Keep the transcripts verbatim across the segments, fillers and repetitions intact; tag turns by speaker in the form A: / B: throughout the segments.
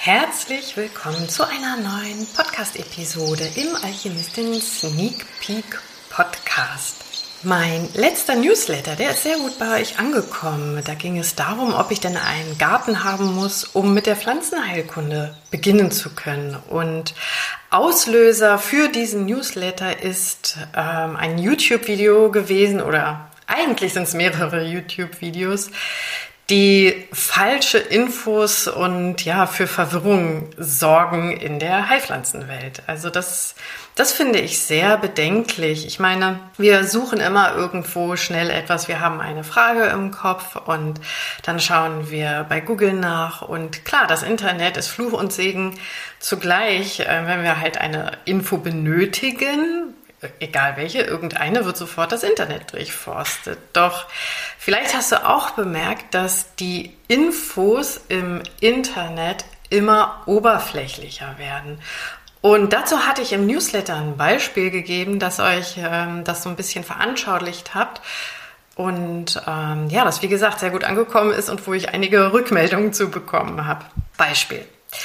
A: Herzlich willkommen zu einer neuen Podcast-Episode im Alchemistin Sneak Peek Podcast. Mein letzter Newsletter, der ist sehr gut bei euch angekommen. Da ging es darum, ob ich denn einen Garten haben muss, um mit der Pflanzenheilkunde beginnen zu können. Und Auslöser für diesen Newsletter ist ähm, ein YouTube-Video gewesen, oder eigentlich sind es mehrere YouTube-Videos, die falsche Infos und ja für Verwirrung sorgen in der Heilpflanzenwelt. Also das, das finde ich sehr bedenklich. Ich meine, wir suchen immer irgendwo schnell etwas. Wir haben eine Frage im Kopf und dann schauen wir bei Google nach. Und klar, das Internet ist Fluch und Segen zugleich, wenn wir halt eine Info benötigen. Egal welche, irgendeine wird sofort das Internet durchforstet. Doch vielleicht hast du auch bemerkt, dass die Infos im Internet immer oberflächlicher werden. Und dazu hatte ich im Newsletter ein Beispiel gegeben, das euch ähm, das so ein bisschen veranschaulicht habt. Und ähm, ja, das wie gesagt sehr gut angekommen ist und wo ich einige Rückmeldungen zu bekommen habe. Beispiel.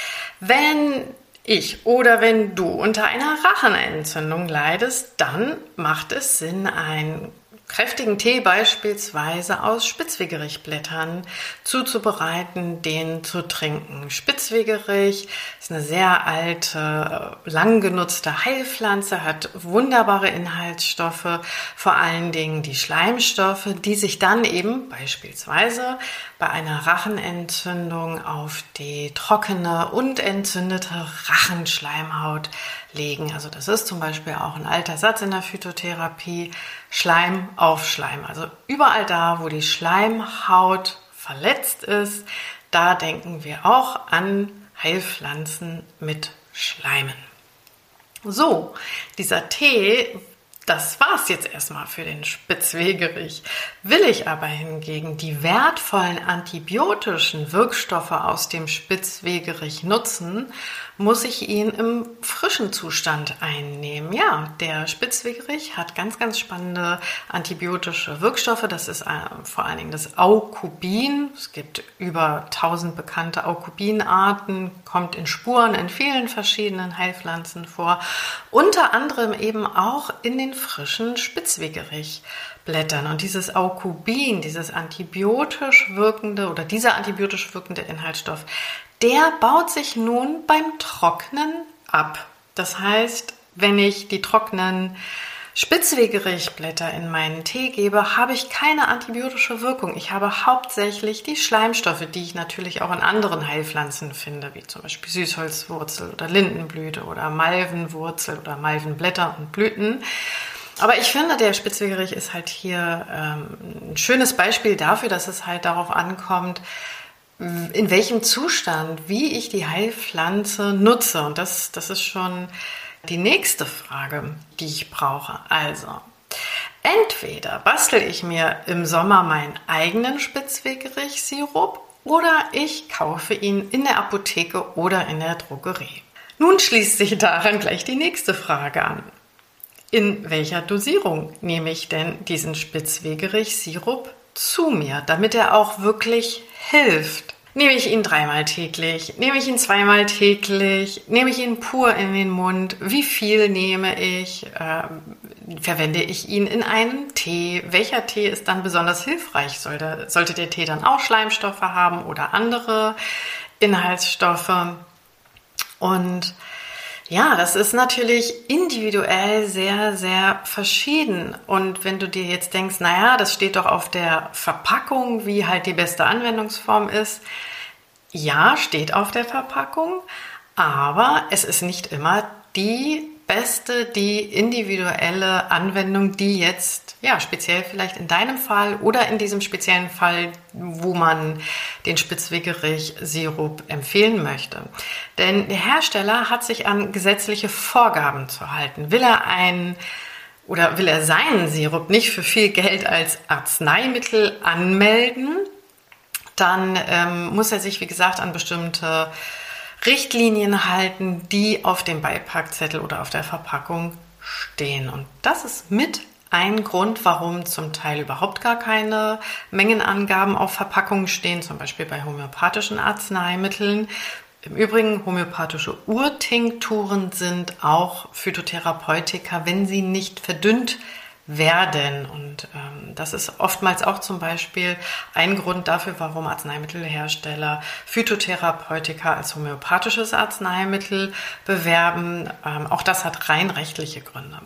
A: Wenn ich oder wenn du unter einer Rachenentzündung leidest, dann macht es Sinn, einen kräftigen Tee beispielsweise aus Spitzwegerichblättern zuzubereiten, den zu trinken. Spitzwegerich ist eine sehr alte, lang genutzte Heilpflanze, hat wunderbare Inhaltsstoffe, vor allen Dingen die Schleimstoffe, die sich dann eben beispielsweise bei einer Rachenentzündung auf die trockene und entzündete Rachenschleimhaut legen. Also das ist zum Beispiel auch ein alter Satz in der Phytotherapie, Schleim auf Schleim. Also überall da, wo die Schleimhaut verletzt ist, da denken wir auch an Heilpflanzen mit Schleimen. So, dieser Tee, das war's jetzt erstmal für den Spitzwegerich. Will ich aber hingegen die wertvollen antibiotischen Wirkstoffe aus dem Spitzwegerich nutzen, muss ich ihn im frischen Zustand einnehmen. Ja, der Spitzwegerich hat ganz, ganz spannende antibiotische Wirkstoffe. Das ist äh, vor allen Dingen das Aucubin. Es gibt über tausend bekannte Aucubin-Arten, kommt in Spuren in vielen verschiedenen Heilpflanzen vor. Unter anderem eben auch in den frischen Spitzwegerichblättern. Und dieses Aucubin, dieses antibiotisch wirkende oder dieser antibiotisch wirkende Inhaltsstoff, der baut sich nun beim Trocknen ab. Das heißt, wenn ich die trockenen Spitzwegerichblätter in meinen Tee gebe, habe ich keine antibiotische Wirkung. Ich habe hauptsächlich die Schleimstoffe, die ich natürlich auch in anderen Heilpflanzen finde, wie zum Beispiel Süßholzwurzel oder Lindenblüte oder Malvenwurzel oder Malvenblätter und Blüten. Aber ich finde, der Spitzwegerich ist halt hier ähm, ein schönes Beispiel dafür, dass es halt darauf ankommt, in welchem Zustand, wie ich die Heilpflanze nutze. Und das, das ist schon die nächste Frage, die ich brauche. Also, entweder bastel ich mir im Sommer meinen eigenen Spitzwegerich-Sirup oder ich kaufe ihn in der Apotheke oder in der Drogerie. Nun schließt sich daran gleich die nächste Frage an. In welcher Dosierung nehme ich denn diesen Spitzwegerich-Sirup zu mir, damit er auch wirklich hilft? Nehme ich ihn dreimal täglich? Nehme ich ihn zweimal täglich? Nehme ich ihn pur in den Mund? Wie viel nehme ich? Äh, verwende ich ihn in einem Tee? Welcher Tee ist dann besonders hilfreich? Sollte, sollte der Tee dann auch Schleimstoffe haben oder andere Inhaltsstoffe? Und ja, das ist natürlich individuell sehr, sehr verschieden. Und wenn du dir jetzt denkst, naja, das steht doch auf der Verpackung, wie halt die beste Anwendungsform ist. Ja, steht auf der Verpackung, aber es ist nicht immer die beste, die individuelle Anwendung, die jetzt, ja, speziell vielleicht in deinem Fall oder in diesem speziellen Fall, wo man den Spitzwegerich-Sirup empfehlen möchte. Denn der Hersteller hat sich an gesetzliche Vorgaben zu halten. Will er einen oder will er seinen Sirup nicht für viel Geld als Arzneimittel anmelden, dann ähm, muss er sich, wie gesagt, an bestimmte Richtlinien halten, die auf dem Beipackzettel oder auf der Verpackung stehen. Und das ist mit ein Grund, warum zum Teil überhaupt gar keine Mengenangaben auf Verpackungen stehen, zum Beispiel bei homöopathischen Arzneimitteln. Im Übrigen, homöopathische Urtinkturen sind auch Phytotherapeutika, wenn sie nicht verdünnt werden. Und ähm, das ist oftmals auch zum Beispiel ein Grund dafür, warum Arzneimittelhersteller Phytotherapeutika als homöopathisches Arzneimittel bewerben. Ähm, auch das hat rein rechtliche Gründe.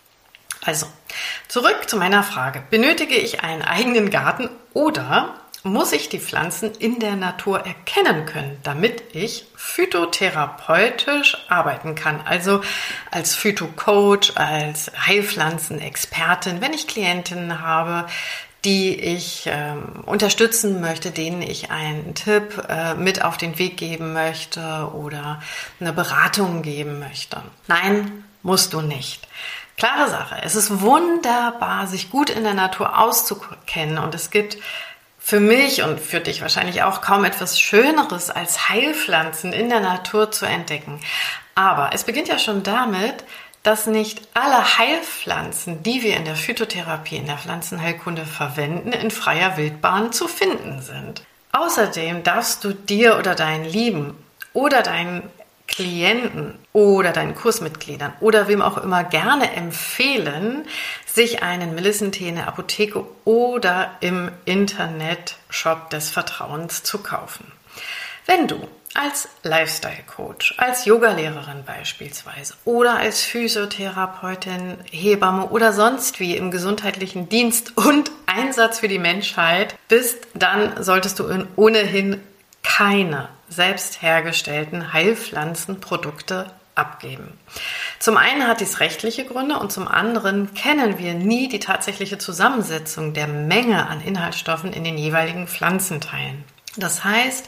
A: Also, zurück zu meiner Frage. Benötige ich einen eigenen Garten oder muss ich die Pflanzen in der Natur erkennen können, damit ich phytotherapeutisch arbeiten kann? Also als Phytocoach, als Heilpflanzenexpertin, wenn ich Klientinnen habe, die ich ähm, unterstützen möchte, denen ich einen Tipp äh, mit auf den Weg geben möchte oder eine Beratung geben möchte. Nein, musst du nicht. Klare Sache, es ist wunderbar, sich gut in der Natur auszukennen und es gibt für mich und für dich wahrscheinlich auch kaum etwas Schöneres als Heilpflanzen in der Natur zu entdecken. Aber es beginnt ja schon damit, dass nicht alle Heilpflanzen, die wir in der Phytotherapie, in der Pflanzenheilkunde verwenden, in freier Wildbahn zu finden sind. Außerdem darfst du dir oder deinen Lieben oder deinen Klienten oder deinen Kursmitgliedern oder wem auch immer gerne empfehlen, sich einen Melissentee in der Apotheke oder im Internetshop des Vertrauens zu kaufen. Wenn du als Lifestyle-Coach, als Yogalehrerin beispielsweise oder als Physiotherapeutin, Hebamme oder sonst wie im gesundheitlichen Dienst und Einsatz für die Menschheit bist, dann solltest du ohnehin keine selbst hergestellten Heilpflanzenprodukte abgeben. Zum einen hat dies rechtliche Gründe und zum anderen kennen wir nie die tatsächliche Zusammensetzung der Menge an Inhaltsstoffen in den jeweiligen Pflanzenteilen. Das heißt,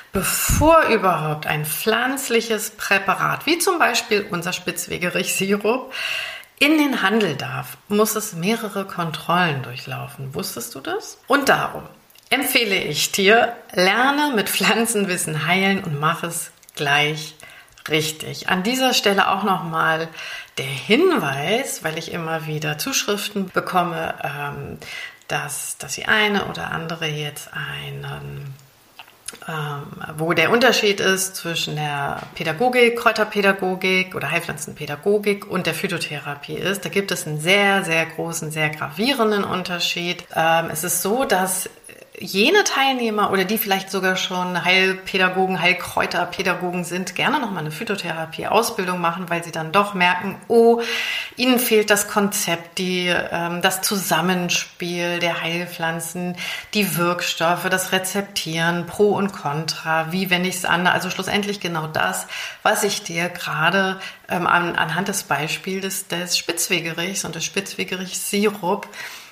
A: bevor überhaupt ein pflanzliches Präparat, wie zum Beispiel unser Spitzwegerich-Sirup, in den Handel darf, muss es mehrere Kontrollen durchlaufen. Wusstest du das? Und darum empfehle ich dir, lerne mit Pflanzenwissen heilen und mach es gleich richtig. An dieser Stelle auch nochmal der Hinweis, weil ich immer wieder Zuschriften bekomme, ähm, dass, dass die eine oder andere jetzt einen, ähm, wo der Unterschied ist zwischen der Pädagogik, Kräuterpädagogik oder Heilpflanzenpädagogik und der Phytotherapie ist. Da gibt es einen sehr, sehr großen, sehr gravierenden Unterschied. Ähm, es ist so, dass jene Teilnehmer oder die vielleicht sogar schon Heilpädagogen, Heilkräuterpädagogen sind, gerne nochmal eine Phytotherapie-Ausbildung machen, weil sie dann doch merken, oh, ihnen fehlt das Konzept, die, ähm, das Zusammenspiel der Heilpflanzen, die Wirkstoffe, das Rezeptieren, Pro und Contra, wie wende ich es an, also schlussendlich genau das, was ich dir gerade ähm, an, anhand des Beispiels des Spitzwegerichs und des Spitzwegerich-Sirup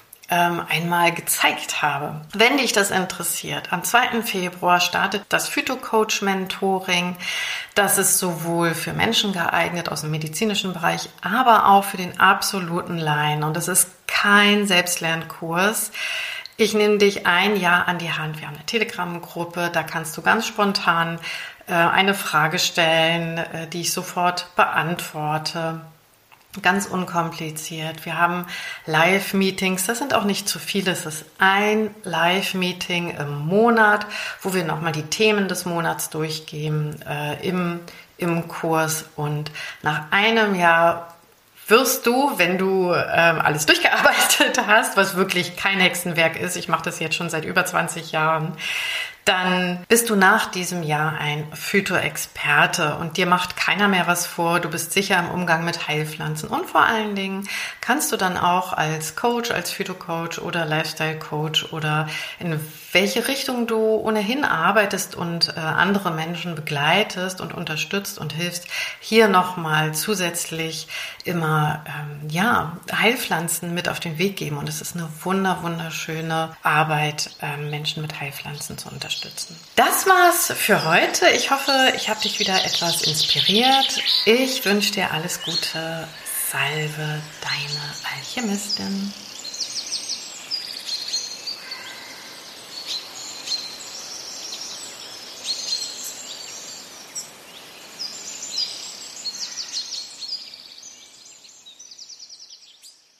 A: einmal gezeigt habe. Wenn dich das interessiert, am zweiten Februar startet das Phytocoach-Mentoring. Das ist sowohl für Menschen geeignet aus dem medizinischen Bereich, aber auch für den absoluten Laien. Und es ist kein Selbstlernkurs. Ich nehme dich ein Jahr an die Hand. Wir haben eine Telegram-Gruppe, da kannst du ganz spontan äh, eine Frage stellen, äh, die ich sofort beantworte. Ganz unkompliziert. Wir haben Live-Meetings, das sind auch nicht zu viele, es ist ein Live-Meeting im Monat, wo wir nochmal die Themen des Monats durchgehen äh, im, im Kurs und nach einem Jahr wirst du, wenn du ähm, alles durchgearbeitet hast, was wirklich kein Hexenwerk ist, ich mache das jetzt schon seit über zwanzig Jahren, dann bist du nach diesem Jahr ein Phyto-Experte und dir macht keiner mehr was vor. Du bist sicher im Umgang mit Heilpflanzen und vor allen Dingen kannst du dann auch als Coach, als Phyto-Coach oder Lifestyle-Coach oder in welche Richtung du ohnehin arbeitest und äh, andere Menschen begleitest und unterstützt und hilfst, hier nochmal zusätzlich immer ähm, ja, Heilpflanzen mit auf den Weg geben. Und es ist eine wunder, wunderschöne Arbeit, ähm, Menschen mit Heilpflanzen zu unterstützen. Das war's für heute. Ich hoffe, ich habe dich wieder etwas inspiriert. Ich wünsche dir alles Gute. Salve, deine Alchemistin.